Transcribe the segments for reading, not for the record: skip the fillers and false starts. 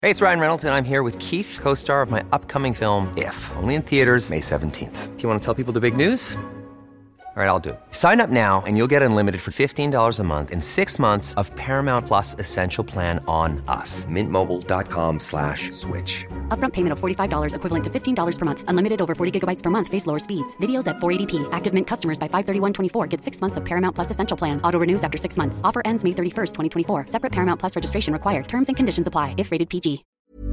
Hey, it's Ryan Reynolds, and I'm here with Keith, co-star of my upcoming film, If, only in theaters May 17th. Do you want to tell people the big news? All right, I'll do it. Sign up now and you'll get unlimited for $15 a month and 6 months of Paramount Plus Essential Plan on us. MintMobile.com/switch. Upfront payment of $45 equivalent to $15 per month. Unlimited over 40 gigabytes per month. Face lower speeds. Videos at 480p. Active Mint customers by 531.24 get 6 months of Paramount Plus Essential Plan. Auto renews after 6 months. Offer ends May 31st, 2024. Separate Paramount Plus registration required. Terms and conditions apply if rated PG.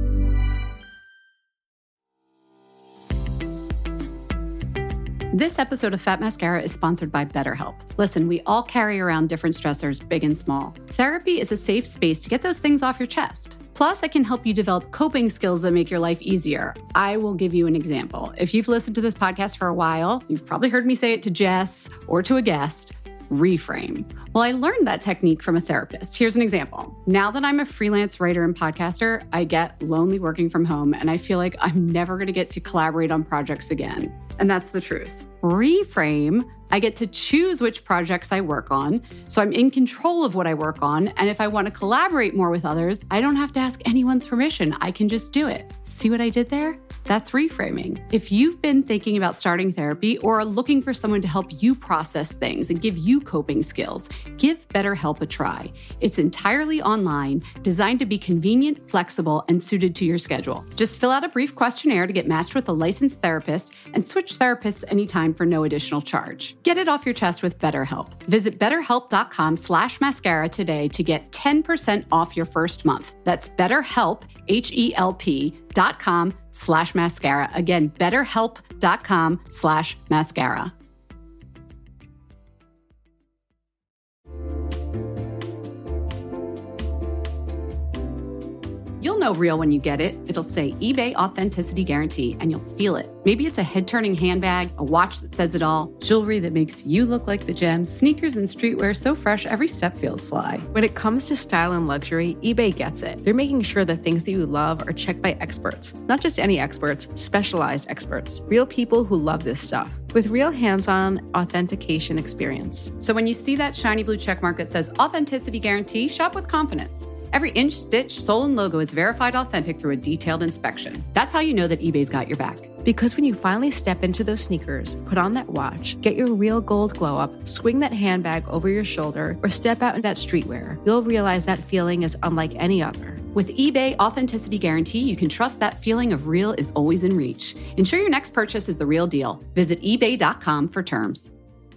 This episode of Fat Mascara is sponsored by BetterHelp. Listen, we all carry around different stressors, big and small. Therapy is a safe space to get those things off your chest. Plus, it can help you develop coping skills that make your life easier. I will give you an example. If you've listened to this podcast for a while, you've probably heard me say it to Jess or to a guest. Reframe. Well, I learned that technique from a therapist. Here's an example. Now that I'm a freelance writer and podcaster, I get lonely working from home, and I feel like I'm never going to get to collaborate on projects again. And that's the truth. Reframe, I get to choose which projects I work on, so I'm in control of what I work on, and if I want to collaborate more with others, I don't have to ask anyone's permission. I can just do it. See what I did there? That's reframing. If you've been thinking about starting therapy or are looking for someone to help you process things and give you coping skills, give BetterHelp a try. It's entirely online, designed to be convenient, flexible, and suited to your schedule. Just fill out a brief questionnaire to get matched with a licensed therapist and switch therapists anytime for no additional charge. Get it off your chest with BetterHelp. Visit betterhelp.com/mascara today to get 10% off your first month. That's BetterHelp, HELP.com/mascara. Again, betterhelp.com/mascara. You'll know real when you get it. It'll say eBay Authenticity Guarantee, and you'll feel it. Maybe it's a head-turning handbag, a watch that says it all, jewelry that makes you look like the gem, sneakers and streetwear so fresh every step feels fly. When it comes to style and luxury, eBay gets it. They're making sure the things that you love are checked by experts. Not just any experts, specialized experts. Real people who love this stuff. With real hands-on authentication experience. So when you see that shiny blue checkmark that says Authenticity Guarantee, shop with confidence. Every inch, stitch, sole, and logo is verified authentic through a detailed inspection. That's how you know that eBay's got your back. Because when you finally step into those sneakers, put on that watch, get your real gold glow up, swing that handbag over your shoulder, or step out in that streetwear, you'll realize that feeling is unlike any other. With eBay Authenticity Guarantee, you can trust that feeling of real is always in reach. Ensure your next purchase is the real deal. Visit ebay.com for terms.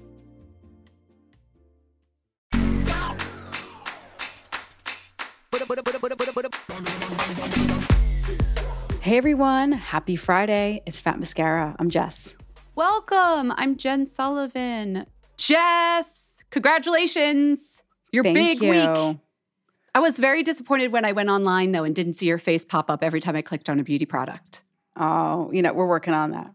Hey everyone, happy Friday. It's Fat Mascara. I'm Jess. Welcome. I'm Jen Sullivan. Jess, congratulations. Your Thank big you. week. I was very disappointed when I went online, though, and didn't see your face pop up every time I clicked on a beauty product. Oh, we're working on that.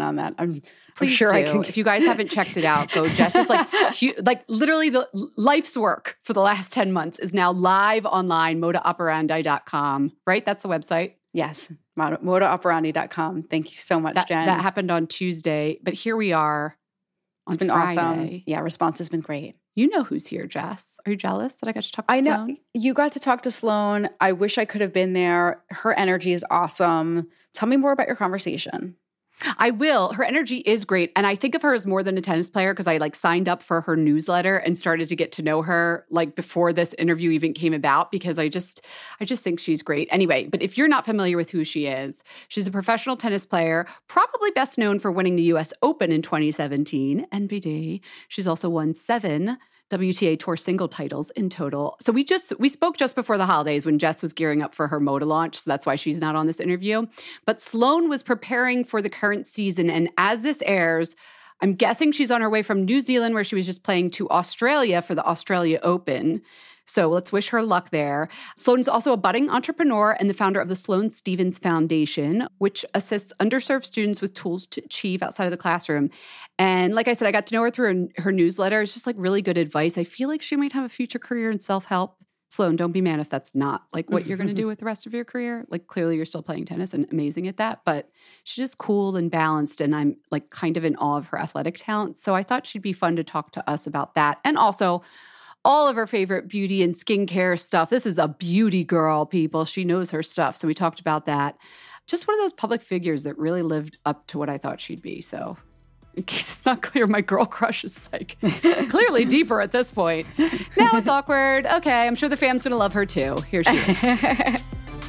I'm Please sure do. I can. If you guys haven't checked it out, go. Jess is like literally the life's work for the last 10 months is now live online, modaoperandi.com, right? That's the website. Yes, modaoperandi.com. Thank you so much, Jen. That happened on Tuesday, but here we are on It's been Friday. awesome. Yeah, response has been great. You know who's here, Jess. Are you jealous that I got to talk to I know. Sloan? You got to talk to Sloan. I wish I could have been there. Her energy is awesome. Tell me more about your conversation. I will. Her energy is great. And I think of her as more than a tennis player because I signed up for her newsletter and started to get to know her before this interview even came about because I just think she's great. Anyway, but if you're not familiar with who she is, she's a professional tennis player, probably best known for winning the US Open in 2017, NBD. She's also won 7 WTA Tour single titles in total. So we spoke just before the holidays when Jess was gearing up for her Moda launch, so that's why she's not on this interview. But Sloan was preparing for the current season, and as this airs, I'm guessing she's on her way from New Zealand, where she was just playing, to Australia for the Australia Open. So let's wish her luck there. Sloan's also a budding entrepreneur and the founder of the Sloan Stephens Foundation, which assists underserved students with tools to achieve outside of the classroom. And like I said, I got to know her through her newsletter. It's just really good advice. I feel like she might have a future career in self-help. Sloan, don't be mad if that's not what you're going to do with the rest of your career. Clearly you're still playing tennis and amazing at that, but she's just cool and balanced, and I'm kind of in awe of her athletic talent. So I thought she'd be fun to talk to us about that. And also all of her favorite beauty and skincare stuff. This is a beauty girl, people. She knows her stuff. So we talked about that. Just one of those public figures that really lived up to what I thought she'd be. So in case it's not clear, my girl crush is like clearly deeper at this point. Now it's awkward. Okay, I'm sure the fam's going to love her too. Here she is.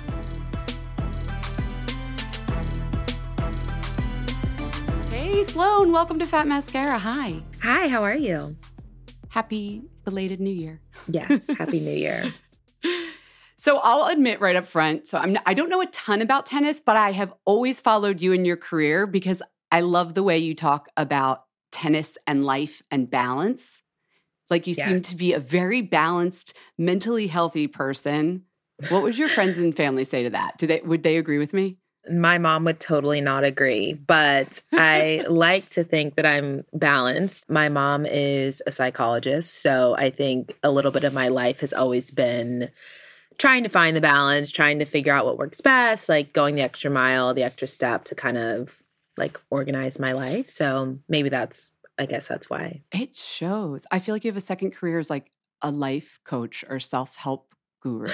Hey, Sloan, welcome to Fat Mascara. Hi. Hi, how are you? Happy belated New Year. Yes, Happy New Year. So I'll admit right up front, I don't know a ton about tennis, but I have always followed you in your career because I love the way you talk about tennis and life and balance. Like you seem to be a very balanced, mentally healthy person. What would your friends and family say to that? Would they agree with me? My mom would totally not agree, but I like to think that I'm balanced. My mom is a psychologist, so I think a little bit of my life has always been trying to find the balance, trying to figure out what works best, like going the extra mile, the extra step to kind of like organize my life. So maybe I guess that's why. It shows. I feel like you have a second career as like a life coach or self-help guru.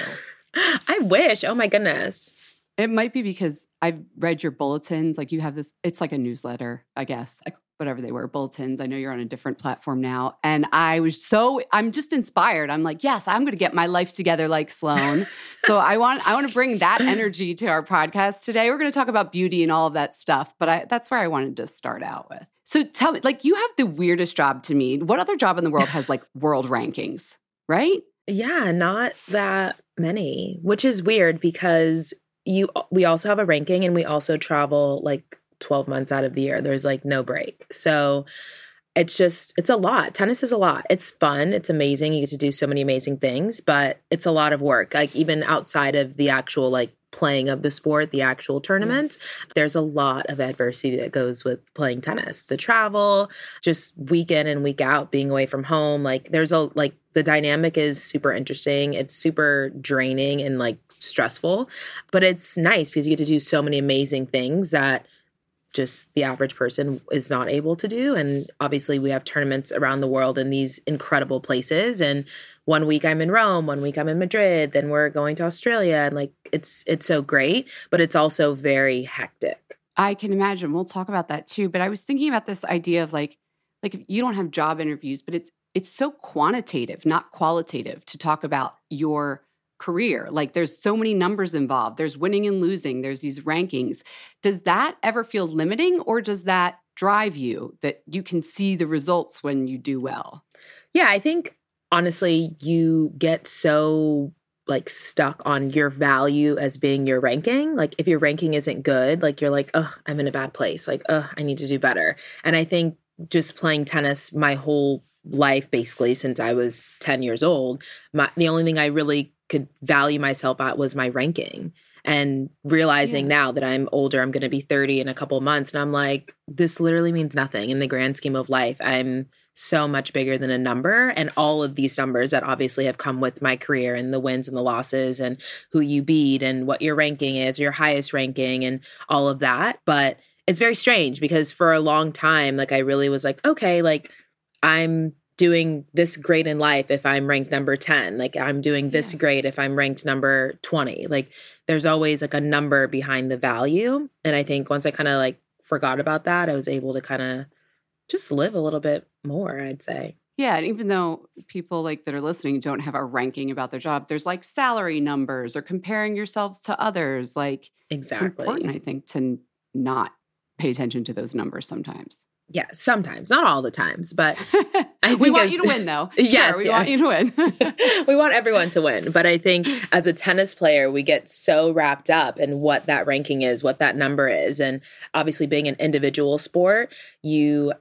I wish. Oh my goodness. It might be because I've read your bulletins. Like you have this, it's like a newsletter, I guess, like whatever they were, bulletins. I know you're on a different platform now. And I'm just inspired. I'm like, yes, I'm going to get my life together like Sloan. So I want to bring that energy to our podcast today. We're going to talk about beauty and all of that stuff. But that's where I wanted to start out with. So tell me, like you have the weirdest job to me. What other job in the world has like world rankings, right? Yeah, not that many, which is weird because we also have a ranking and we also travel like 12 months out of the year. There's like no break. So it's a lot. Tennis is a lot. It's fun. It's amazing. You get to do so many amazing things, but it's a lot of work. Like even outside of the actual like playing of the sport, the actual tournaments, there's a lot of adversity that goes with playing tennis. The travel, just week in and week out, being away from home. Like the dynamic is super interesting. It's super draining and like stressful, but it's nice because you get to do so many amazing things that just the average person is not able to do. And obviously we have tournaments around the world in these incredible places. And one week I'm in Rome, one week I'm in Madrid, then we're going to Australia. And like, it's so great, but it's also very hectic. I can imagine. We'll talk about that too. But I was thinking about this idea of like if you don't have job interviews, but it's so quantitative, not qualitative to talk about your career. Like there's so many numbers involved. There's winning and losing. There's these rankings. Does that ever feel limiting or does that drive you that you can see the results when you do well? Yeah, I think honestly, you get so like stuck on your value as being your ranking. Like if your ranking isn't good, like you're like, oh, I'm in a bad place. Like, oh, I need to do better. And I think just playing tennis my whole life, basically since I was 10 years old, the only thing I really could value myself at was my ranking. And realizing now that I'm older, I'm going to be 30 in a couple of months. And I'm like, this literally means nothing in the grand scheme of life. I'm so much bigger than a number. And all of these numbers that obviously have come with my career and the wins and the losses and who you beat and what your ranking is, your highest ranking and all of that. But it's very strange because for a long time, like I really was like, okay, like I'm doing this great in life if I'm ranked number 10. Like I'm doing this great if I'm ranked number 20. Like there's always like a number behind the value. And I think once I kind of like forgot about that, I was able to kind of just live a little bit more, I'd say. Yeah, and even though people like that are listening don't have a ranking about their job, there's like salary numbers or comparing yourselves to others. Like exactly. It's important, I think, to not pay attention to those numbers sometimes. Yeah, sometimes, not all the times, but I think we want you to win, though. Yes, we want you to win. We want everyone to win, but I think as a tennis player, we get so wrapped up in what that ranking is, what that number is, and obviously being an individual sport, you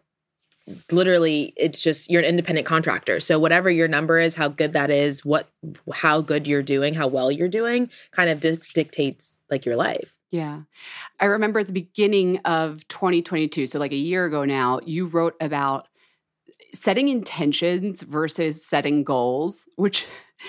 literally, it's just you're an independent contractor. So whatever your number is, how good that is, how good you're doing, how well you're doing, kind of dictates like your life. Yeah. I remember at the beginning of 2022, so like a year ago now, you wrote about setting intentions versus setting goals, which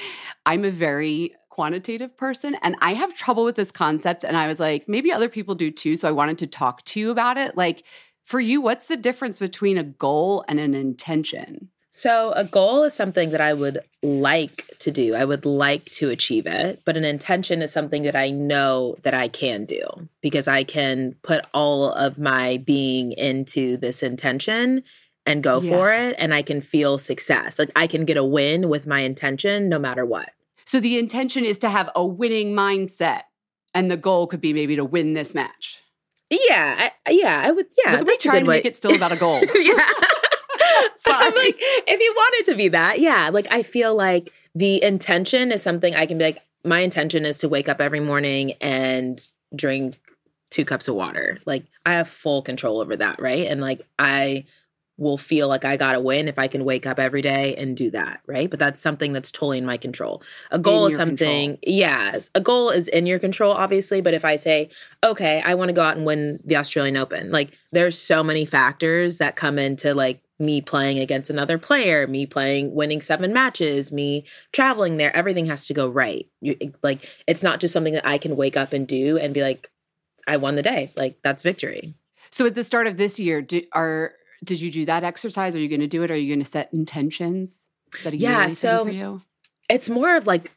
I'm a very quantitative person and I have trouble with this concept. And I was like, maybe other people do too. So I wanted to talk to you about it. Like for you, what's the difference between a goal and an intention? So a goal is something that I would like to do. I would like to achieve it, but an intention is something that I know that I can do because I can put all of my being into this intention and go for it, and I can feel success. Like I can get a win with my intention no matter what. So the intention is to have a winning mindset, and the goal could be maybe to win this match. Yeah, I would. Yeah, look at me trying to make it still about a goal. Yeah. Sorry. I'm like, if you want it to be that, yeah. Like, I feel like the intention is something I can be like, my intention is to wake up every morning and drink 2 cups of water. Like, I have full control over that, right? And like, I will feel like I got to win if I can wake up every day and do that, right? But that's something that's totally in my control. A goal is something, yes, a goal is in your control, obviously. But if I say, okay, I want to go out and win the Australian Open, like there's so many factors that come into like me playing against another player, me winning 7 matches, me traveling there, everything has to go right. Like, it's not just something that I can wake up and do and be like, I won the day. Like, that's victory. So at the start of this year, did you do that exercise? Are you going to do it? Are you going to set intentions? Is that a yearly thing for you? It's more of like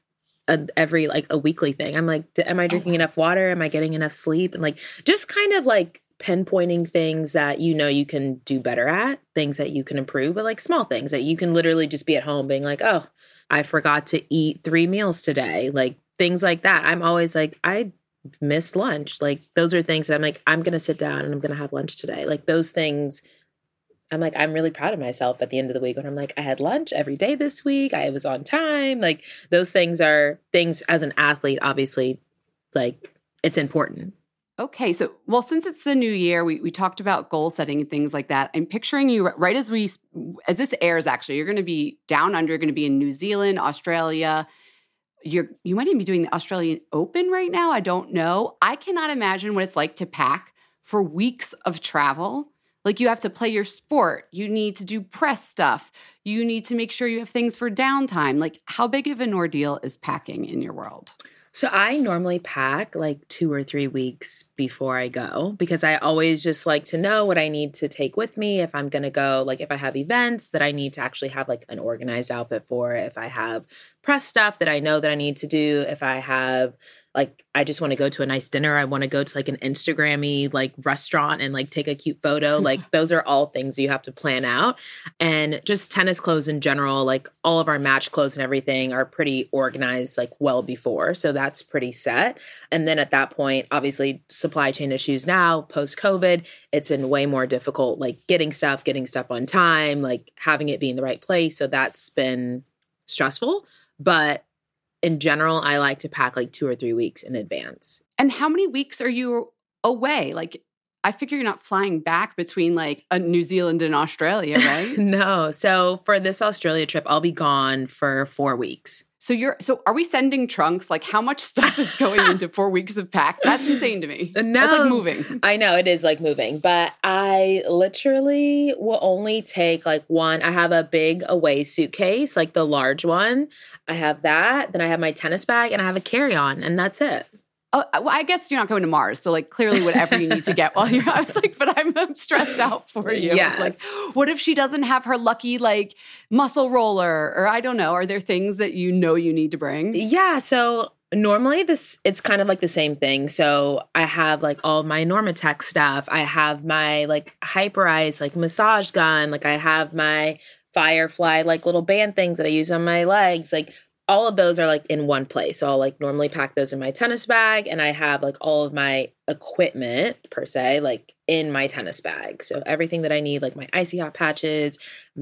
a weekly thing. I'm like, am I drinking enough water? Am I getting enough sleep? And like, just kind of like pinpointing things that you can do better at, things that you can improve, but like small things that you can literally just be at home being like, oh, I forgot to eat 3 meals today. Like things like that. I'm always like, I missed lunch. Like those are things that I'm like, I'm going to sit down and I'm going to have lunch today. Like those things, I'm like, I'm really proud of myself at the end of the week when I'm like, I had lunch every day this week. I was on time. Like those things are things as an athlete, obviously, like it's important. Okay. So, well, since it's the new year, we talked about goal setting and things like that. I'm picturing you right as this airs, actually, you're going to be down under, you're going to be in New Zealand, Australia. You might even be doing the Australian Open right now. I don't know. I cannot imagine what it's like to pack for weeks of travel. Like you have to play your sport. You need to do press stuff. You need to make sure you have things for downtime. Like how big of an ordeal is packing in your world? So I normally pack like 2 or 3 weeks before I go because I always just like to know what I need to take with me if I'm going to go. Like if I have events that I need to actually have like an organized outfit for, if I have press stuff that I know that I need to do, if I have like, I just want to go to a nice dinner. I want to go to like an Instagram-y like restaurant and like take a cute photo. Like those are all things you have to plan out. And just tennis clothes in general, like all of our match clothes and everything are pretty organized like well before. So that's pretty set. And then at that point, obviously supply chain issues now, post-COVID, it's been way more difficult, like getting stuff on time, like having it be in the right place. So that's been stressful. But in general, I like to pack like 2 or 3 weeks in advance. And how many weeks are you away? Like, I figure you're not flying back between like New Zealand and Australia, right? No. So for this Australia trip, I'll be gone for 4 weeks. So are we sending trunks? Like how much stuff is going into 4 weeks of pack? That's insane to me. No, that's like moving. I know it is like moving, but I literally will only take like one. I have a big away suitcase, like the large one. I have that. Then I have my tennis bag and I have a carry-on and that's it. Oh, well, I guess you're not going to Mars. So like clearly whatever you need to get while you're, I was like, but I'm stressed out for you. Yes. It's like, what if she doesn't have her lucky like muscle roller or I don't know. Are there things that you need to bring? Yeah. So normally it's kind of like the same thing. So I have like all my Normatec stuff. I have my like Hyperice, like massage gun. Like I have my Firefly, like little band things that I use on my legs. Like all of those are like in one place. So I'll like normally pack those in my tennis bag and I have like all of my equipment per se, like in my tennis bag. So everything that I need, like my icy hot patches,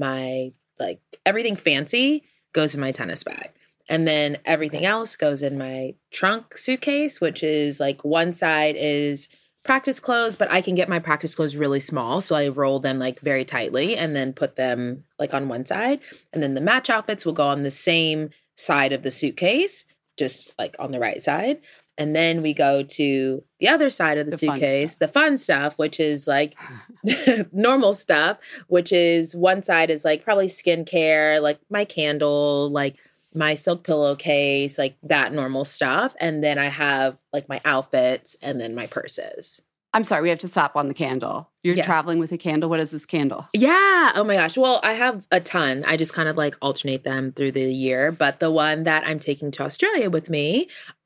my like everything fancy goes in my tennis bag. And then everything else goes in my trunk suitcase, which is like one side is practice clothes, but I can get my practice clothes really small. So I roll them like very tightly and then put them like on one side. And then the match outfits will go on the same side of the suitcase, just like on the right side. And then we go to the other side of the suitcase, the fun stuff, which is like normal stuff, which is one side is like probably skincare, like my candle, like my silk pillowcase, like that normal stuff. And then I have like my outfits and then my purses. I'm sorry, we have to stop on the candle. You're traveling with a candle. What is this candle? Yeah. Oh my gosh. Well, I have a ton. I just kind of like alternate them through the year. But the one that I'm taking to Australia with me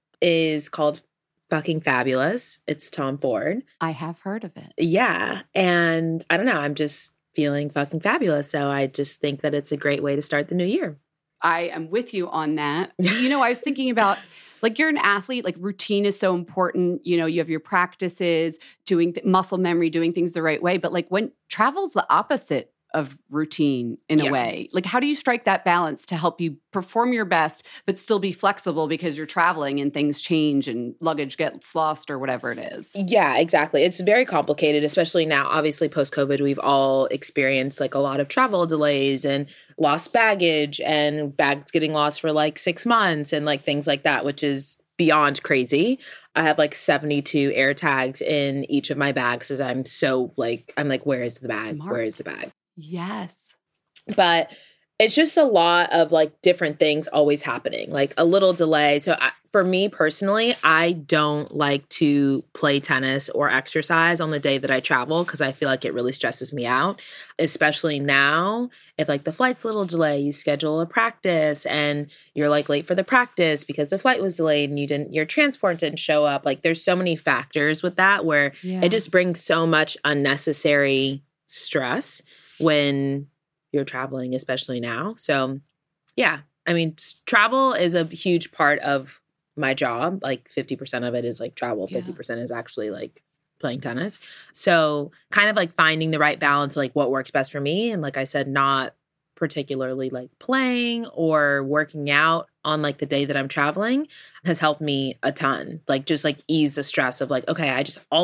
is called Fucking Fabulous. It's Tom Ford. I have heard of it. Yeah. And I don't know. I'm just feeling fucking fabulous. So I just think that it's a great way to start the new year. I am with you on that. You know, I was thinking about, like, you're an athlete, like routine is so important. You know, you have your practices, doing muscle memory, doing things the right way. But like when travel's the opposite of routine in a way, like how do you strike that balance to help you perform your best, but still be flexible because you're traveling and things change and luggage gets lost or whatever it is? Yeah, exactly. It's very complicated, especially now. Obviously, post-COVID, we've all experienced like a lot of travel delays and lost baggage and bags getting lost for like 6 months and like things like that, which is beyond crazy. I have like 72 air tags in each of my bags because I'm like, where is the bag? Smart. Where is the bag? Yes. But it's just a lot of like different things always happening, like a little delay. So for me personally, I don't like to play tennis or exercise on the day that I travel because I feel like it really stresses me out, especially now. If like the flight's a little delay, you schedule a practice and you're like late for the practice because the flight was delayed and your transport didn't show up. Like there's so many factors with that where it just brings so much unnecessary stress when you're traveling, especially now. So yeah, I mean, travel is a huge part of my job. Like 50% of it is like travel. 50% is actually like playing tennis. So kind of like finding the right balance, like what works best for me. And like I said, not particularly like playing or working out on like the day that I'm traveling has helped me a ton. Like just like ease the stress of like, okay,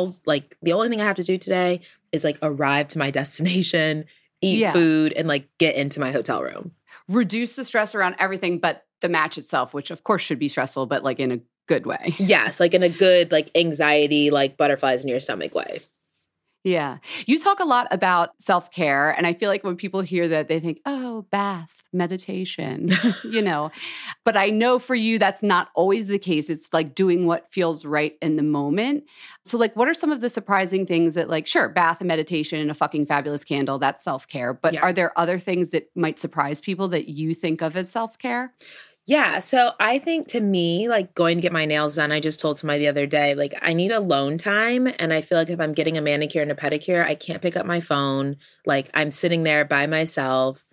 the only thing I have to do today is like arrive to my destination, eat food, and like get into my hotel room. Reduce the stress around everything but the match itself, which of course should be stressful, but like in a good way. Yes, like in a good like anxiety, like butterflies in your stomach way. Yeah. You talk a lot about self-care. And I feel like when people hear that, they think, oh, bath, meditation, you know. But I know for you, that's not always the case. It's like doing what feels right in the moment. So like, what are some of the surprising things that like, sure, bath and meditation and a fucking fabulous candle, that's self-care. But are there other things that might surprise people that you think of as self-care? Yeah. So I think to me, like going to get my nails done, I just told somebody the other day, like I need alone time. And I feel like if I'm getting a manicure and a pedicure, I can't pick up my phone. Like I'm sitting there by myself.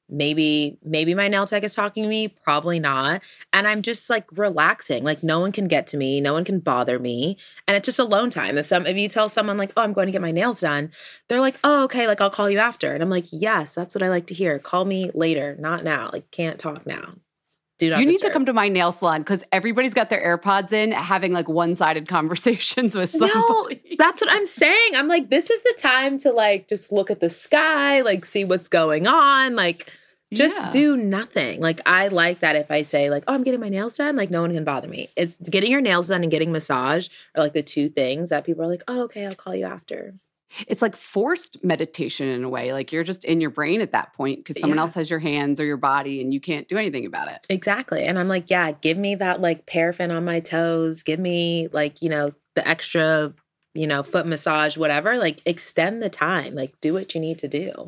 Maybe my nail tech is talking to me, probably not. And I'm just like relaxing. Like no one can get to me. No one can bother me. And it's just alone time. If you tell someone like, oh, I'm going to get my nails done, they're like, oh, okay, like I'll call you after. And I'm like, yes, that's what I like to hear. Call me later, not now. Like can't talk now. You need to come to my nail salon because everybody's got their AirPods in having like one-sided conversations with somebody. No, that's what I'm saying. I'm like, this is the time to like just look at the sky, like see what's going on, like just do nothing. Like I like that if I say like, oh, I'm getting my nails done, like no one can bother me. It's getting your nails done and getting massage are like the two things that people are like, oh, okay, I'll call you after. It's like forced meditation in a way. Like you're just in your brain at that point because someone else has your hands or your body and you can't do anything about it. Exactly. And I'm like, yeah, give me that like paraffin on my toes. Give me like, you know, the extra, you know, foot massage, whatever. Like extend the time. Like do what you need to do.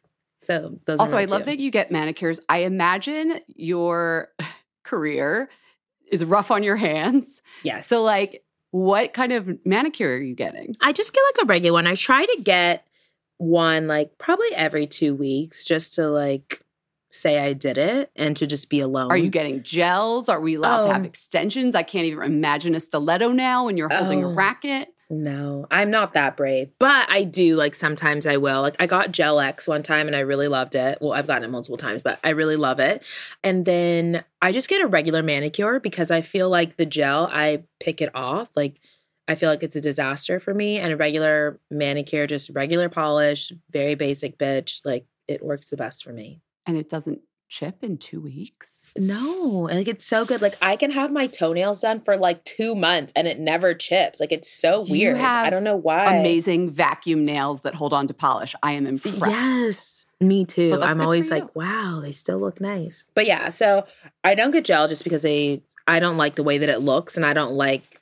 So those also, are I love that you get manicures. I imagine your career is rough on your hands. Yes. So like, what kind of manicure are you getting? I just get like a regular one. I try to get one like probably every 2 weeks just to like say I did it and to just be alone. Are you getting gels? Are we allowed to have extensions? I can't even imagine a stiletto now when you're holding a racket. No, I'm not that brave. But I do, like, sometimes I will. Like, I got Gel X one time and I really loved it. Well, I've gotten it multiple times, but I really love it. And then I just get a regular manicure because I feel like the gel, I pick it off. Like, I feel like it's a disaster for me. And a regular manicure, just regular polish, very basic bitch. Like, it works the best for me. And it doesn't chip in 2 weeks? No, like it's so good. Like I can have my toenails done for like 2 months and it never chips. Like it's so weird. I don't know why. Amazing vacuum nails that hold on to polish. I am impressed. Yes, me too. Well, I'm always like, wow, they still look nice. But yeah, so I don't get gel just because I don't like the way that it looks and I don't like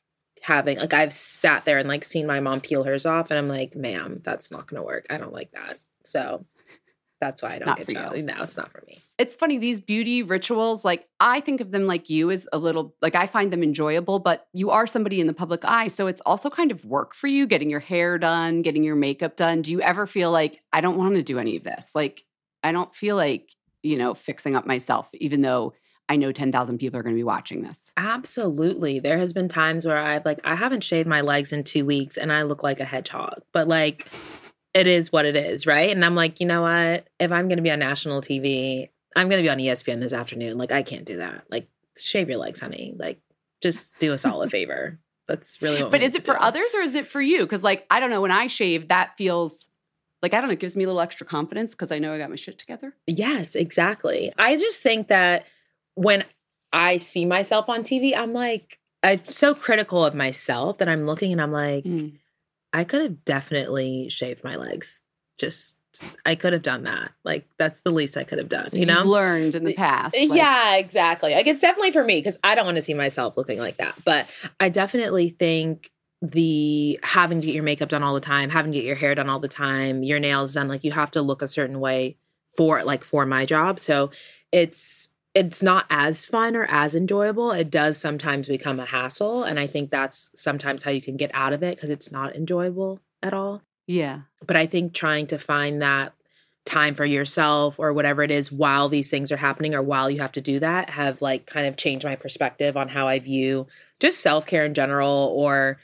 having, like, I've sat there and like seen my mom peel hers off and I'm like, ma'am, that's not going to work. I don't like that. So that's why I don't get jelly. No, it's not for me. It's funny, these beauty rituals, like I think of them like you as a little, like I find them enjoyable, but you are somebody in the public eye. So it's also kind of work for you, getting your hair done, getting your makeup done. Do you ever feel like, I don't want to do any of this? Like, I don't feel like, fixing up myself, even though I know 10,000 people are going to be watching this. Absolutely. There has been times where I haven't shaved my legs in 2 weeks and I look like a hedgehog, but like, it is what it is, right? And I'm like, you know what? If I'm going to be on national TV, I'm going to be on ESPN this afternoon. Like, I can't do that. Like, shave your legs, honey. Like, just do us all a favor. That's really what But is it for others or is it for you? Because, like, I don't know, when I shave, that feels like, I don't know, it gives me a little extra confidence because I know I got my shit together. Yes, exactly. I just think that when I see myself on TV, I'm like, I'm so critical of myself that I'm looking and I'm like, I could have definitely shaved my legs. I could have done that. Like, that's the least I could have done, so you've learned in the past. Like, yeah, exactly. Like, it's definitely for me because I don't want to see myself looking like that. But I definitely think the having to get your makeup done all the time, having to get your hair done all the time, your nails done, like you have to look a certain way for my job. So it's not as fun or as enjoyable. It does sometimes become a hassle. And I think that's sometimes how you can get out of it because it's not enjoyable at all. Yeah. But I think trying to find that time for yourself or whatever it is while these things are happening or while you have to do that have like kind of changed my perspective on how I view just self-care in general or,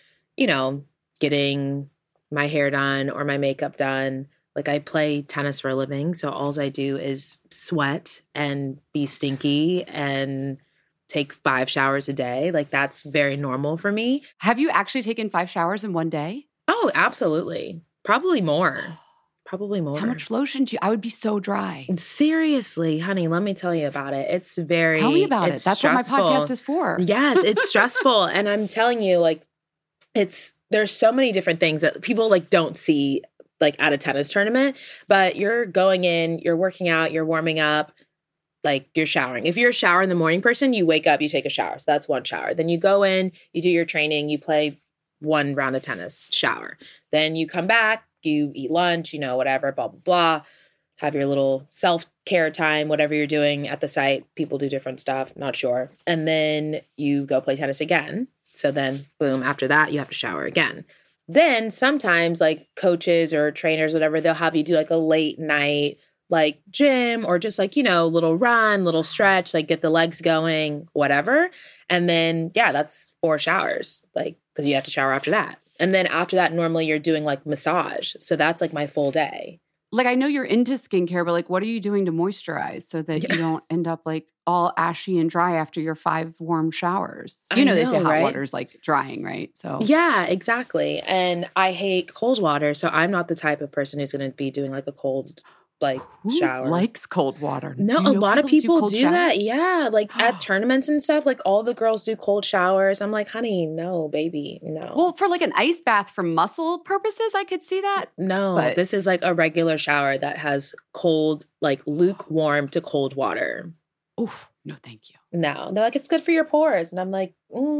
getting my hair done or my makeup done. Like I play tennis for a living, so all I do is sweat and be stinky and take 5 showers a day. Like that's very normal for me. Have you actually taken 5 showers in one day? Oh, absolutely. Probably more. Probably more. How much lotion do you? I would be so dry. Seriously, honey, let me tell you about it. It's very Tell me about it. That's stressful. What my podcast is for. Yes, it's stressful. And I'm telling you, like, there's so many different things that people like don't see like at a tennis tournament, but you're going in, you're working out, you're warming up, like you're showering. If you're a shower in the morning person, you wake up, you take a shower. So that's one shower. Then you go in, you do your training, you play 1 round of tennis, shower. Then you come back, you eat lunch, whatever, blah, blah, blah. Have your little self-care time, whatever you're doing at the site. People do different stuff, not sure. And then you go play tennis again. So then, boom, after that, you have to shower again. Then sometimes like coaches or trainers, whatever, they'll have you do like a late night, like gym or just like, little run, little stretch, like get the legs going, whatever. And then, yeah, that's 4 showers, like, because you have to shower after that. And then after that, normally you're doing like massage. So that's like my full day. Like, I know you're into skincare, but like, what are you doing to moisturize so that you don't end up like all ashy and dry after your 5 warm showers? They say hot water's like drying, right? So yeah, exactly. And I hate cold water. So I'm not the type of person who's going to be doing like a cold shower. Who likes cold water? No, a lot of people do that. Yeah. Like at tournaments and stuff, like all the girls do cold showers. I'm like, honey, no, baby, no. Well, for like an ice bath for muscle purposes, I could see that. No, but this is like a regular shower that has cold, like lukewarm to cold water. Oof, no, thank you. No, they're like, it's good for your pores. And I'm like,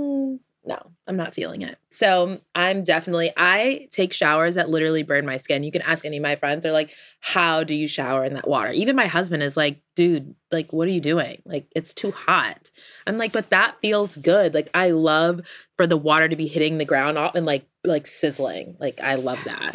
no, I'm not feeling it. So I take showers that literally burn my skin. You can ask any of my friends. They're like, how do you shower in that water? Even my husband is like, dude, like, what are you doing? Like, it's too hot. I'm like, but that feels good. Like, I love for the water to be hitting the ground and like sizzling. Like, I love that.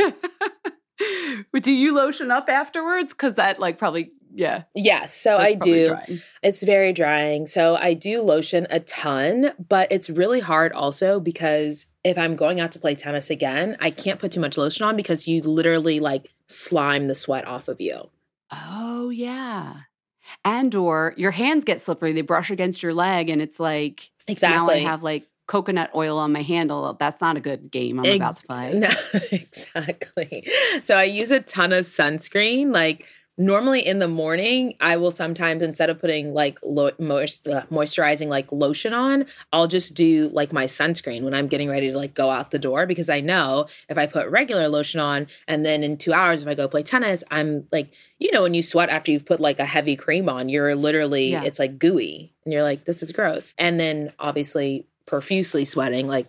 But do you lotion up afterwards? Because that like probably, yeah. Yes, so I do. Drying. It's very drying. So I do lotion a ton, but it's really hard also because if I'm going out to play tennis again, I can't put too much lotion on because you literally like slime the sweat off of you. Oh, yeah. And or your hands get slippery. They brush against your leg and it's like, exactly. Now I have like coconut oil on my handle. That's not a good game I'm about to play. No, exactly. So I use a ton of sunscreen. Like normally in the morning, I will sometimes, instead of putting like moisturizing like lotion on, I'll just do like my sunscreen when I'm getting ready to like go out the door because I know if I put regular lotion on and then in 2 hours if I go play tennis, I'm like, when you sweat after you've put like a heavy cream on, you're literally, It's like gooey and you're like, this is gross. And then obviously profusely sweating, like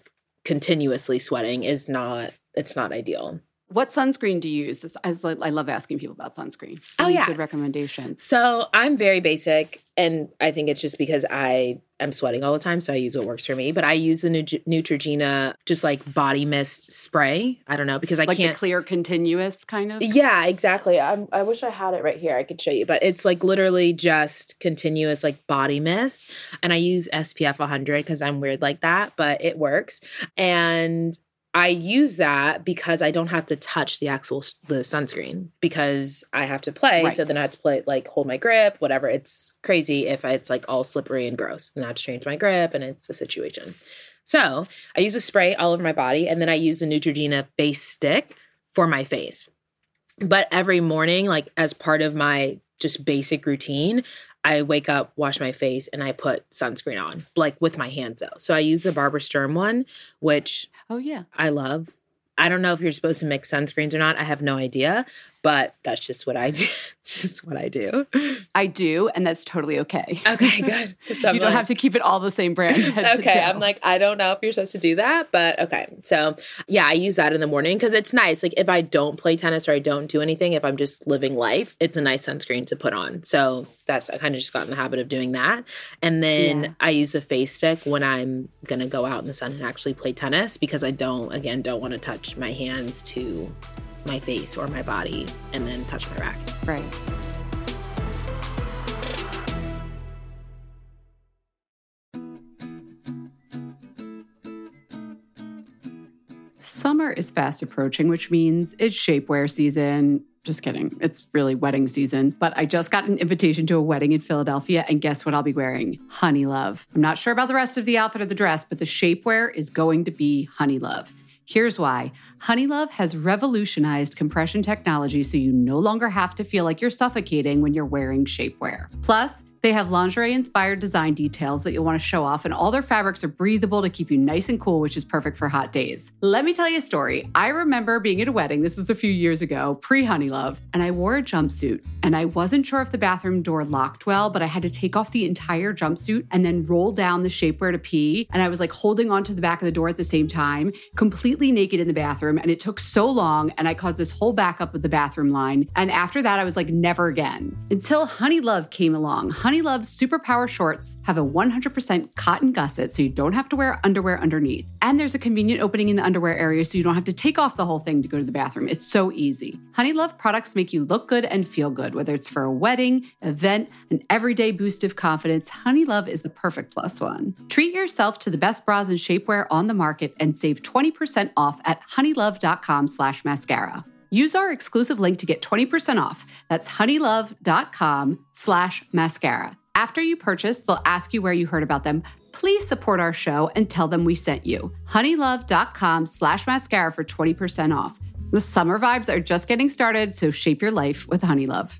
continuously sweating it's not ideal. What sunscreen do you use? I love asking people about sunscreen. Good recommendations. So I'm very basic, and I think it's just because I am sweating all the time, so I use what works for me. But I use the Neutrogena just like body mist spray. I don't know, because I can't. Like the clear continuous kind of? Yeah, exactly. I wish I had it right here. I could show you. But it's like literally just continuous like body mist. And I use SPF 100 because I'm weird like that, but it works. And I use that because I don't have to touch the sunscreen because I have to play. Right. So then I have to play, like hold my grip, whatever. It's crazy if it's like all slippery and gross. Then I have to change my grip and it's a situation. So I use a spray all over my body, and then I use the Neutrogena base stick for my face. But every morning, like as part of my just basic routine, I wake up, wash my face, and I put sunscreen on, like with my hands though. So I use the Barbara Sturm one, which I love. I don't know if you're supposed to mix sunscreens or not. I have no idea, but that's just what I do. It's just what I do. I do, and that's totally okay. Okay, good. You don't have to keep it all the same brand. Okay, I'm like, I don't know if you're supposed to do that, but okay. So yeah, I use that in the morning because it's nice. Like if I don't play tennis or I don't do anything, if I'm just living life, it's a nice sunscreen to put on. So I kind of just got in the habit of doing that. And then I use a face stick when I'm going to go out in the sun and actually play tennis because I don't want to touch my hands to my face or my body and then touch my racket. Right. Summer is fast approaching, which means it's shapewear season. Just kidding. It's really wedding season. But I just got an invitation to a wedding in Philadelphia, and guess what I'll be wearing? Honeylove. I'm not sure about the rest of the outfit or the dress, but the shapewear is going to be Honeylove. Here's why. Honeylove has revolutionized compression technology so you no longer have to feel like you're suffocating when you're wearing shapewear. Plus, they have lingerie-inspired design details that you'll want to show off, and all their fabrics are breathable to keep you nice and cool, which is perfect for hot days. Let me tell you a story. I remember being at a wedding, this was a few years ago, pre-Honeylove, and I wore a jumpsuit, and I wasn't sure if the bathroom door locked well, but I had to take off the entire jumpsuit and then roll down the shapewear to pee, and I was like holding onto the back of the door at the same time, completely naked in the bathroom, and it took so long, and I caused this whole backup with the bathroom line, and after that, I was like, never again. Until Honeylove came along. Honeylove's Superpower shorts have a 100% cotton gusset, so you don't have to wear underwear underneath. And there's a convenient opening in the underwear area, so you don't have to take off the whole thing to go to the bathroom. It's so easy. Honeylove products make you look good and feel good, whether it's for a wedding, event, an everyday boost of confidence. Honeylove is the perfect plus one. Treat yourself to the best bras and shapewear on the market and save 20% off at honeylove.com/mascara. Use our exclusive link to get 20% off. That's honeylove.com/mascara. After you purchase, they'll ask you where you heard about them. Please support our show and tell them we sent you. honeylove.com/mascara for 20% off. The summer vibes are just getting started, so shape your life with Honeylove.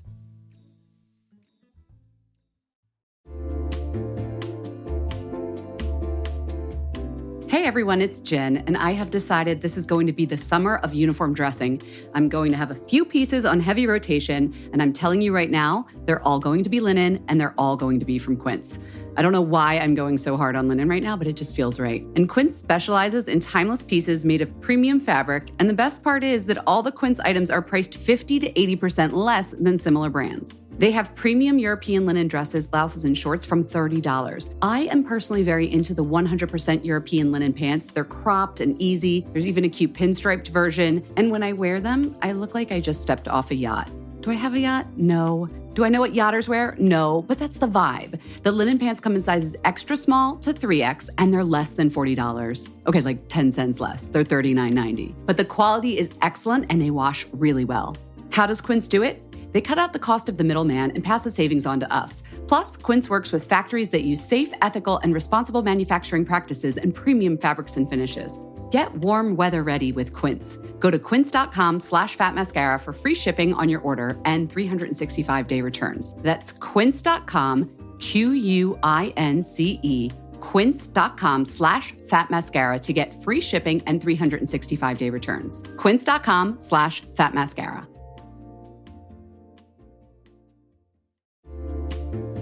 Hey everyone, it's Jen, and I have decided this is going to be the summer of uniform dressing. I'm going to have a few pieces on heavy rotation, and I'm telling you right now, they're all going to be linen, and they're all going to be from Quince. I don't know why I'm going so hard on linen right now, but it just feels right. And Quince specializes in timeless pieces made of premium fabric, and the best part is that all the Quince items are priced 50 to 80% less than similar brands. They have premium European linen dresses, blouses, and shorts from $30. I am personally very into the 100% European linen pants. They're cropped and easy. There's even a cute pinstriped version. And when I wear them, I look like I just stepped off a yacht. Do I have a yacht? No. Do I know what yachters wear? No, but that's the vibe. The linen pants come in sizes extra small to 3X, and they're less than $40. Okay, like 10 cents less. They're $39.90. But the quality is excellent, and they wash really well. How does Quince do it? They cut out the cost of the middleman and pass the savings on to us. Plus, Quince works with factories that use safe, ethical, and responsible manufacturing practices and premium fabrics and finishes. Get warm weather ready with Quince. Go to quince.com/fatmascara for free shipping on your order and 365-day returns. That's quince.com, QUINCE, quince.com/fatmascara to get free shipping and 365-day returns. Quince.com/fatmascara.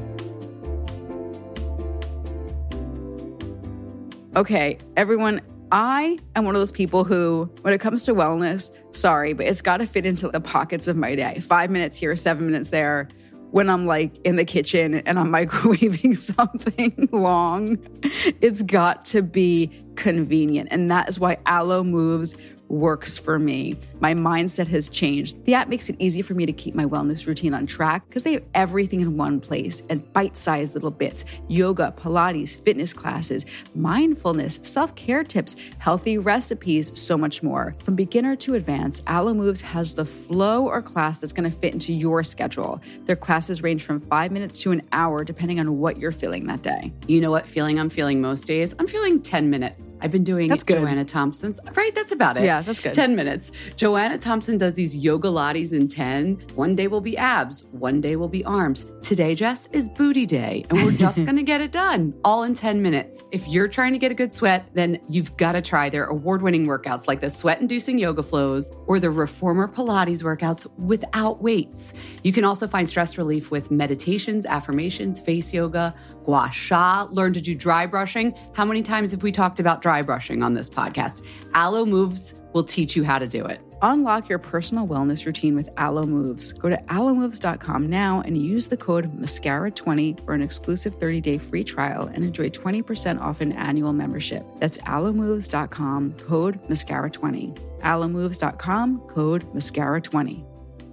Okay, everyone, I am one of those people who, when it comes to wellness, sorry, but it's got to fit into the pockets of my day. 5 minutes here, 7 minutes there. When I'm like in the kitchen and I'm microwaving something long, it's got to be convenient. And that is why Alo Moves works for me. My mindset has changed. The app makes it easy for me to keep my wellness routine on track because they have everything in one place and bite-sized little bits: yoga, Pilates, fitness classes, mindfulness, self-care tips, healthy recipes, so much more. From beginner to advanced, Alo Moves has the flow or class that's going to fit into your schedule. Their classes range from 5 minutes to an hour, depending on what you're feeling that day. You know what feeling I'm feeling most days? I'm feeling 10 minutes. I've been doing Joanna Thompson's. Right, that's about it. Yeah, that's good. 10 minutes. Joanna Thompson does these yoga lattes in 10. One day will be abs. One day will be arms. Today, Jess, is booty day. And we're just going to get it done all in 10 minutes. If you're trying to get a good sweat, then you've got to try their award-winning workouts like the sweat-inducing yoga flows or the reformer Pilates workouts without weights. You can also find stress relief with meditations, affirmations, face yoga, gua sha, learn to do dry brushing. How many times have we talked about dry brushing on this podcast? Alo Moves will teach you how to do it. Unlock your personal wellness routine with Alo Moves. Go to alomoves.com now and use the code MASCARA20 for an exclusive 30-day free trial and enjoy 20% off an annual membership. That's alomoves.com, code MASCARA20. alomoves.com, code MASCARA20.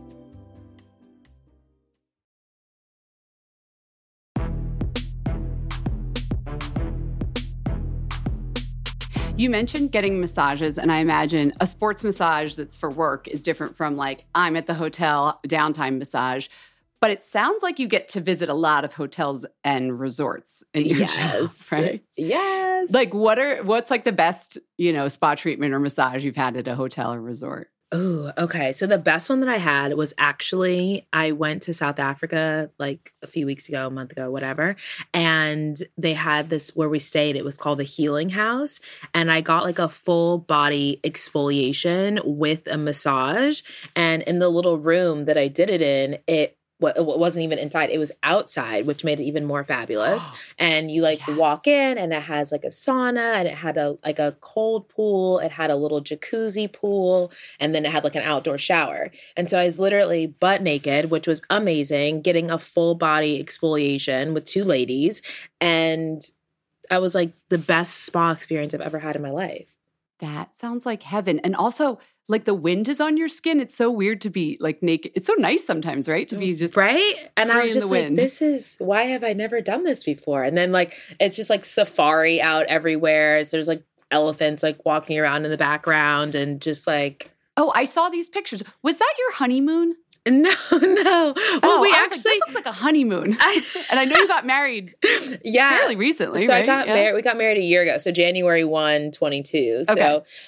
You mentioned getting massages, and I imagine a sports massage that's for work is different from like I'm at the hotel downtime massage. But it sounds like you get to visit a lot of hotels and resorts in your job, right? Yes. Like what's like the best, spa treatment or massage you've had at a hotel or resort? Oh, okay. So the best one that I had was actually, I went to South Africa like a few weeks ago, a month ago, whatever. And they had this where we stayed. It was called a healing house. And I got like a full body exfoliation with a massage. And in the little room that I did it in, it wasn't even inside. It was outside, which made it even more fabulous. And you walk in and it has like a sauna and it had a cold pool. It had a little jacuzzi pool and then it had like an outdoor shower. And so I was literally butt naked, which was amazing, getting a full body exfoliation with two ladies. And I was like the best spa experience I've ever had in my life. That sounds like heaven. And also, like the wind is on your skin. It's so weird to be like naked. It's so nice sometimes, right? To be just right. And I was just like, wind. Why have I never done this before? And then like, it's just like safari out everywhere. So there's like elephants like walking around in the background and just like. Oh, I saw these pictures. Was that your honeymoon? No. Well, we actually, this looks like a honeymoon. And I know you got married fairly recently, so right? We got married a year ago. So January 1, 22. So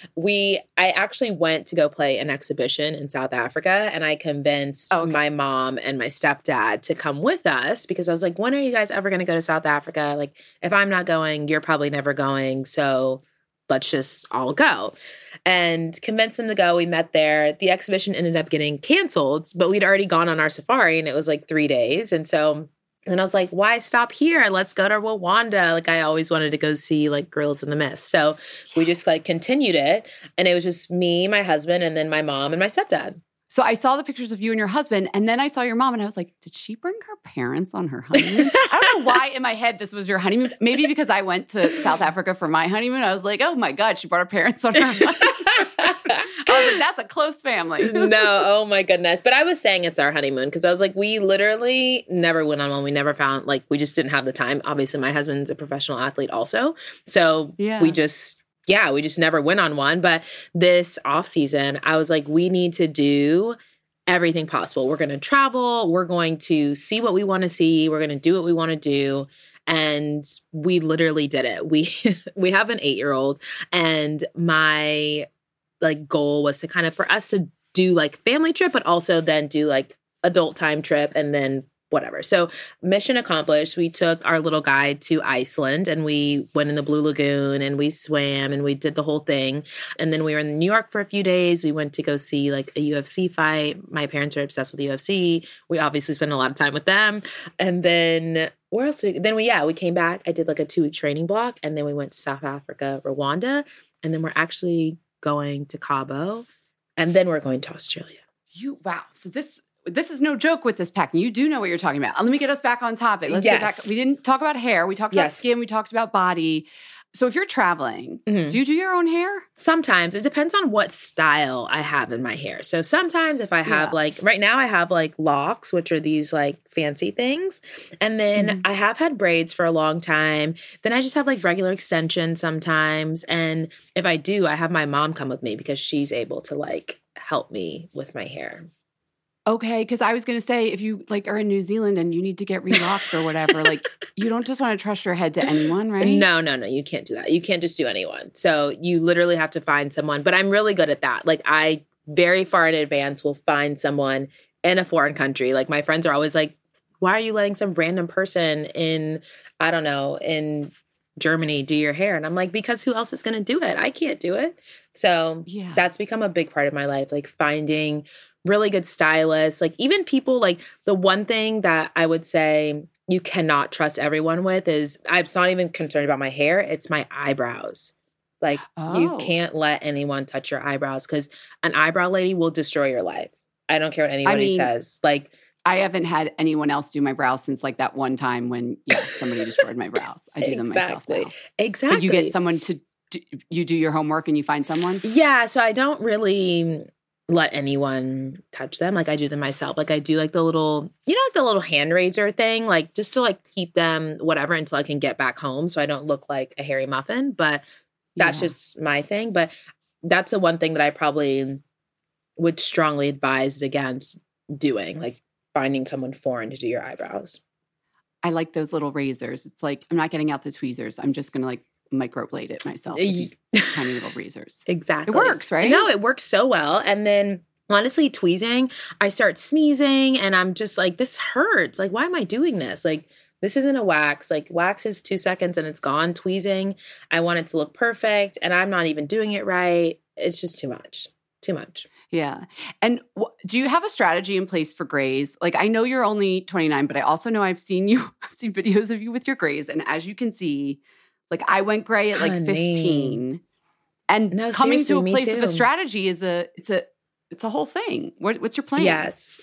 I actually went to go play an exhibition in South Africa and I convinced my mom and my stepdad to come with us because I was like, when are you guys ever going to go to South Africa? Like, if I'm not going, you're probably never going. So let's just all go. And convinced them to go. We met there. The exhibition ended up getting canceled, but we'd already gone on our safari and it was like 3 days. And so then I was like, why stop here? Let's go to Rwanda. Like I always wanted to go see like Gorillas in the Mist. So we just like continued it. And it was just me, my husband, and then my mom and my stepdad. So I saw the pictures of you and your husband, and then I saw your mom, and I was like, did she bring her parents on her honeymoon? I don't know why in my head this was your honeymoon. Maybe because I went to South Africa for my honeymoon. I was like, oh my God, she brought her parents on her honeymoon. I was like, that's a close family. No, oh my goodness. But I was saying it's our honeymoon because I was like, we literally never went on one. We never found, like, we just didn't have the time. Obviously, my husband's a professional athlete also. So we just never went on one. But this off season, I was like, we need to do everything possible. We're going to travel. We're going to see what we want to see. We're going to do what we want to do. And we literally did it. We have an 8-year-old, and my like goal was to kind of for us to do like family trip, but also then do like adult time trip and then whatever. So mission accomplished. We took our little guy to Iceland and we went in the Blue Lagoon and we swam and we did the whole thing. And then we were in New York for a few days. We went to go see like a UFC fight. My parents are obsessed with UFC. We obviously spent a lot of time with them. And then where else? We came back. I did like a 2-week training block and then we went to South Africa, Rwanda. and then we're actually going to Cabo, and then we're going to Australia. Wow. So this is no joke with this packing. You do know what you're talking about. Let me get us back on topic. Let's get back. We didn't talk about hair. We talked about skin. We talked about body. So if you're traveling, do you do your own hair? Sometimes. It depends on what style I have in my hair. So sometimes if I have like, right now I have like locks, which are these like fancy things. And then I have had braids for a long time. Then I just have like regular extensions sometimes. And if I do, I have my mom come with me because she's able to like help me with my hair. Okay, because I was going to say, if you like are in New Zealand and you need to get relocked or whatever, like you don't just want to trust your head to anyone, right? No, you can't do that. You can't just do anyone. So you literally have to find someone. But I'm really good at that. Like I very far in advance will find someone in a foreign country. Like my friends are always like, why are you letting some random person in, I don't know, in Germany do your hair? And I'm like, because who else is going to do it? I can't do it. So that's become a big part of my life, like finding really good stylists, like even people like the one thing that I would say you cannot trust everyone with is I'm not even concerned about my hair. It's my eyebrows. Like you can't let anyone touch your eyebrows because an eyebrow lady will destroy your life. I don't care what anybody says. Like I haven't had anyone else do my brows since like that one time when somebody destroyed my brows. I do them myself now. Exactly. But you get someone to you do your homework and you find someone? Yeah, so I don't really let anyone touch them. Like I do them myself. Like I do like the little, like the little hand raiser thing, like just to like keep them whatever until I can get back home so I don't look like a hairy muffin. But that's just my thing. But that's the one thing that I probably would strongly advise against doing, like finding someone foreign to do your eyebrows. I like those little razors. It's like, I'm not getting out the tweezers. I'm just going to like microblade it myself with these tiny little razors. Exactly. It works, right? No, it works so well. And then honestly, tweezing, I start sneezing and I'm just like, this hurts. Like, why am I doing this? Like, this isn't a wax. Like, wax is 2 seconds and it's gone. Tweezing, I want it to look perfect and I'm not even doing it right. It's just too much. Too much. Yeah. And do you have a strategy in place for grays? Like, I know you're only 29, but I also know I've seen videos of you with your grays. And as you can see, like I went gray at like 15, and coming to a place of a strategy is it's a whole thing. What's your plan? Yes.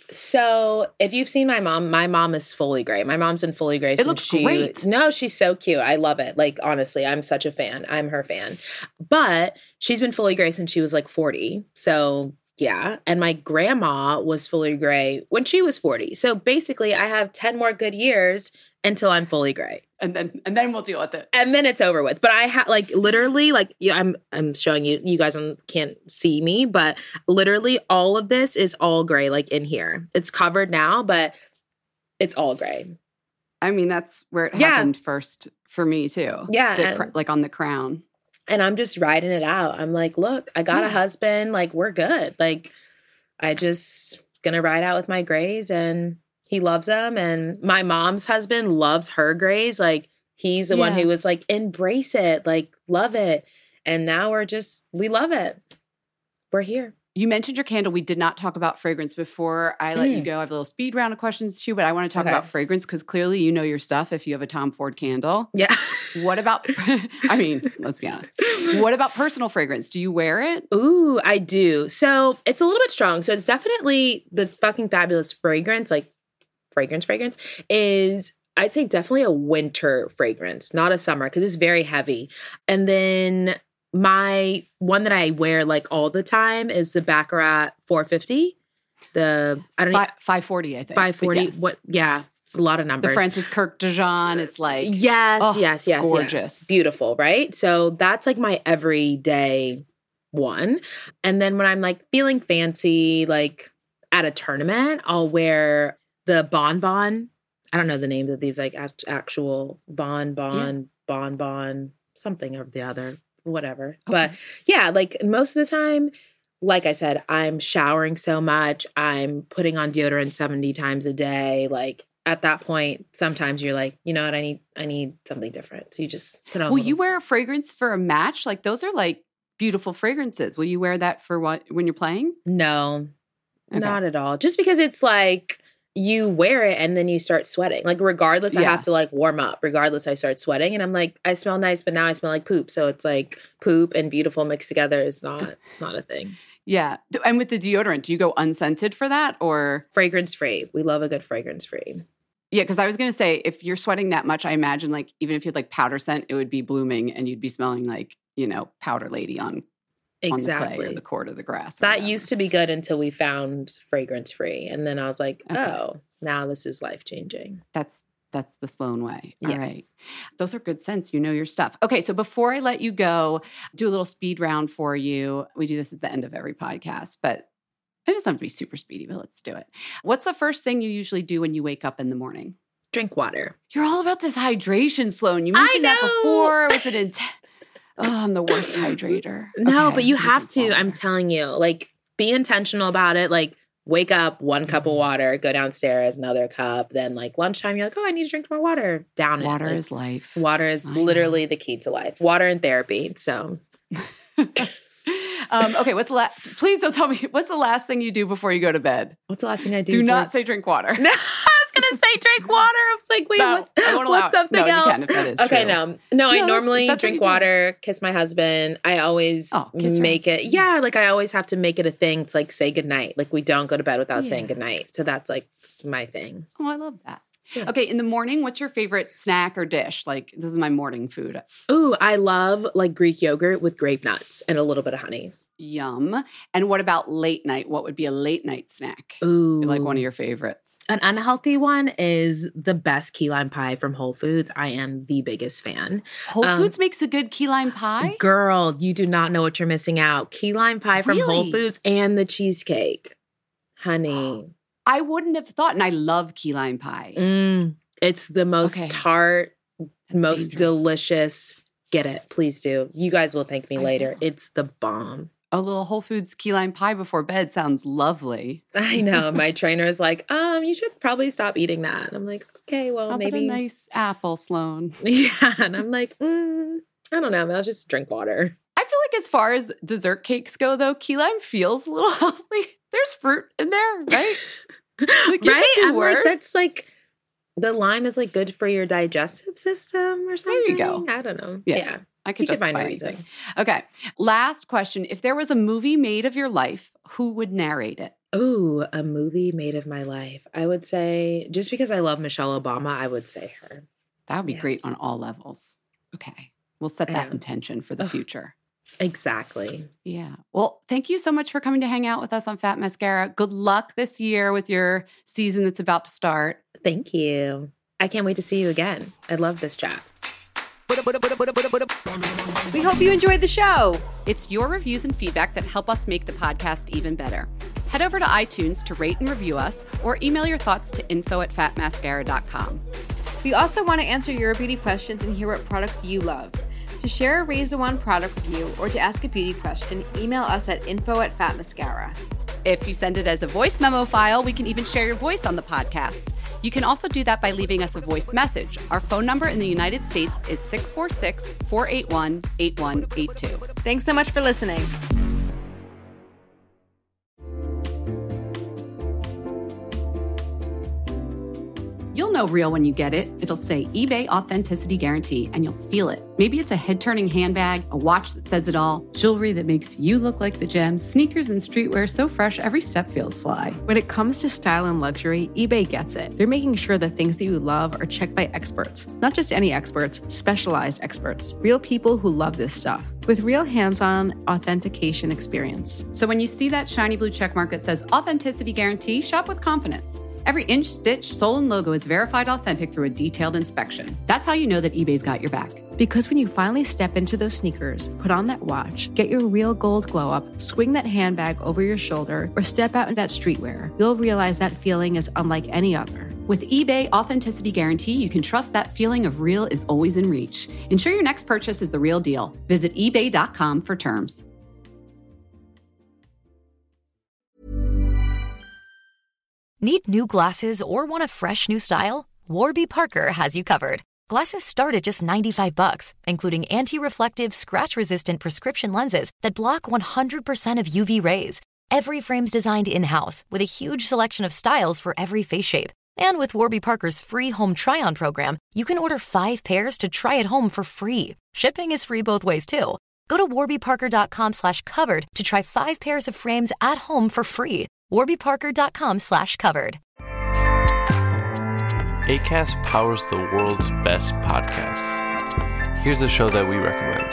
So if you've seen my mom is fully gray. My mom's in fully gray. It looks great. No, she's so cute. I love it. Like honestly, I'm such a fan. I'm her fan. But she's been fully gray since she was like 40. So yeah. And my grandma was fully gray when she was 40. So basically I have 10 more good years until I'm fully gray. And then we'll deal with it. And then it's over with. But I have like literally like I'm showing you. You guys can't see me, but literally all of this is all gray like in here. It's covered now, but it's all gray. I mean, that's where it happened first for me too. Yeah. Like on the crown. And I'm just riding it out. I'm like, look, I got a husband. Like, we're good. Like, I just gonna ride out with my grays and he loves them. And my mom's husband loves her grays. Like, he's the one who was like, embrace it. Like, love it. And now we love it. We're here. You mentioned your candle. We did not talk about fragrance before I let you go. I have a little speed round of questions too, but I want to talk about fragrance because clearly you know your stuff if you have a Tom Ford candle. Yeah. What about, I mean, let's be honest. What about personal fragrance? Do you wear it? Ooh, I do. So it's a little bit strong. So it's definitely the fucking fabulous fragrance, like fragrance is, I'd say definitely a winter fragrance, not a summer because it's very heavy. And then my one that I wear like all the time is the Baccarat 450. 540, I think. 540. Yes. What? Yeah, it's a lot of numbers. The Francis Kirk Dijon. It's like yes, gorgeous, yes. Beautiful, right? So that's like my everyday one. And then when I'm like feeling fancy, like at a tournament, I'll wear the Bon Bon. I don't know the names of these like actual Bon, something or the other. Whatever. Okay. But yeah, like most of the time, like I said, I'm showering so much. I'm putting on deodorant 70 times a day. Like at that point, sometimes you're like, you know what? I need something different. So you just put on. Will you wear a fragrance for a match? Like those are like beautiful fragrances. Will you wear that for when you're playing? No, not at all. Just because it's like, you wear it and then you start sweating. Like regardless, I have to like warm up. Regardless, I start sweating and I'm like, I smell nice, but now I smell like poop. So it's like poop and beautiful mixed together is not a thing. Yeah. And with the deodorant, do you go unscented for that or? Fragrance free. We love a good fragrance free. Yeah, because I was going to say, if you're sweating that much, I imagine like even if you had like powder scent, it would be blooming and you'd be smelling like, powder lady on the clay or the court of the grass. That used to be good until we found fragrance free. And then I was like, oh, now this is life-changing. That's the Sloan way. All right. Those are good scents. You know your stuff. Okay, so before I let you go, do a little speed round for you. We do this at the end of every podcast, but it doesn't have to be super speedy, but let's do it. What's the first thing you usually do when you wake up in the morning? Drink water. You're all about this hydration, Sloan. You mentioned that before. Was it intense? Oh, I'm the worst hydrator. No, but you have to. I'm telling you, like, be intentional about it. Like, wake up, 1 cup of water, go downstairs, another cup. Then, like, lunchtime, you're like, oh, I need to drink more water. Down water it. Like, is life. Water is literally the key to life. Water and therapy. So. Okay, please don't tell me, what's the last thing you do before you go to bed? What's the last thing I do? Do not say drink water. No, I was going to say drink water. I was like, wait, what's something else? You can if that is okay, true. No, I normally drink water, kiss my husband. I always make it. Yeah, like I always have to make it a thing to like say goodnight. Like we don't go to bed without saying goodnight. So that's like my thing. Oh, I love that. Yeah. Okay, in the morning, what's your favorite snack or dish? Like, this is my morning food. Ooh, I love like Greek yogurt with grape nuts and a little bit of honey. Yum. And what about late night? What would be a late night snack? Ooh. Like one of your favorites. An unhealthy one is the best key lime pie from Whole Foods. I am the biggest fan. Whole Foods makes a good key lime pie? Girl, you do not know what you're missing out. Key lime pie from Whole Foods and the cheesecake. Honey. I wouldn't have thought, and I love key lime pie. It's the most tart, most delicious. Get it. Please do. You guys will thank me later. It's the bomb. A little Whole Foods key lime pie before bed sounds lovely. I know. My trainer is like, you should probably stop eating that. And I'm like, okay, well, maybe. A nice apple, Sloan. Yeah. And I'm like, I don't know. I'll just drink water. I feel like as far as dessert cakes go, though, key lime feels a little healthy. There's fruit in there, right? Like, right? I'm like, that's like, the lime is like good for your digestive system or something. There you go. I don't know. Yeah. I could just find a reason. Okay. Last question. If there was a movie made of your life, who would narrate it? Ooh, a movie made of my life. I would say, just because I love Michelle Obama, I would say her. That would be great on all levels. Okay. We'll set that intention for the future. Exactly. Yeah. Well, thank you so much for coming to hang out with us on Fat Mascara. Good luck this year with your season that's about to start. Thank you. I can't wait to see you again. I love this chat. We hope you enjoyed the show. It's your reviews and feedback that help us make the podcast even better. Head over to iTunes to rate and review us or email your thoughts to info@fatmascara.com. We also want to answer your beauty questions and hear what products you love. To share a Razor One product review or to ask a beauty question, email us at info@fatmascara. If you send it as a voice memo file, we can even share your voice on the podcast. You can also do that by leaving us a voice message. Our phone number in the United States is 646-481-8182. Thanks so much for listening. You'll know real when you get it. It'll say eBay Authenticity Guarantee, and you'll feel it. Maybe it's a head-turning handbag, a watch that says it all, jewelry that makes you look like the gems, sneakers and streetwear so fresh every step feels fly. When it comes to style and luxury, eBay gets it. They're making sure the things that you love are checked by experts. Not just any experts, specialized experts. Real people who love this stuff. With real hands-on authentication experience. So when you see that shiny blue checkmark that says Authenticity Guarantee, shop with confidence. Every inch, stitch, sole, and logo is verified authentic through a detailed inspection. That's how you know that eBay's got your back. Because when you finally step into those sneakers, put on that watch, get your real gold glow up, swing that handbag over your shoulder, or step out in that streetwear, you'll realize that feeling is unlike any other. With eBay Authenticity Guarantee, you can trust that feeling of real is always in reach. Ensure your next purchase is the real deal. Visit ebay.com for terms. Need new glasses or want a fresh new style? Warby Parker has you covered. Glasses start at just $95, including anti-reflective, scratch-resistant prescription lenses that block 100% of UV rays. Every frame's designed in-house with a huge selection of styles for every face shape. And with Warby Parker's free home try-on program, you can order 5 pairs to try at home for free. Shipping is free both ways, too. Go to warbyparker.com/covered to try 5 pairs of frames at home for free. warbyparker.com/covered. Acast powers the world's best podcasts. Here's a show that we recommend.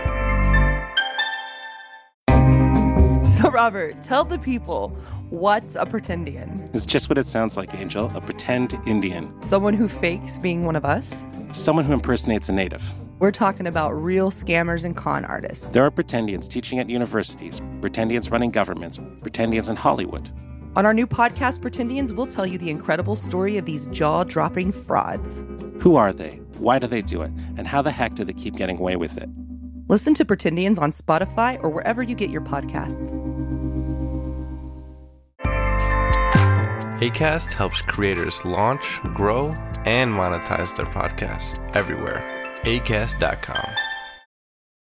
So, Robert, tell the people, what's a pretendian? It's just what it sounds like, Angel. A pretend Indian. Someone who fakes being one of us? Someone who impersonates a native. We're talking about real scammers and con artists. There are pretendians teaching at universities, pretendians running governments, pretendians in Hollywood. On our new podcast, Pretendians, we'll tell you the incredible story of these jaw-dropping frauds. Who are they? Why do they do it? And how the heck do they keep getting away with it? Listen to Pretendians on Spotify or wherever you get your podcasts. Acast helps creators launch, grow, and monetize their podcasts everywhere. Acast.com.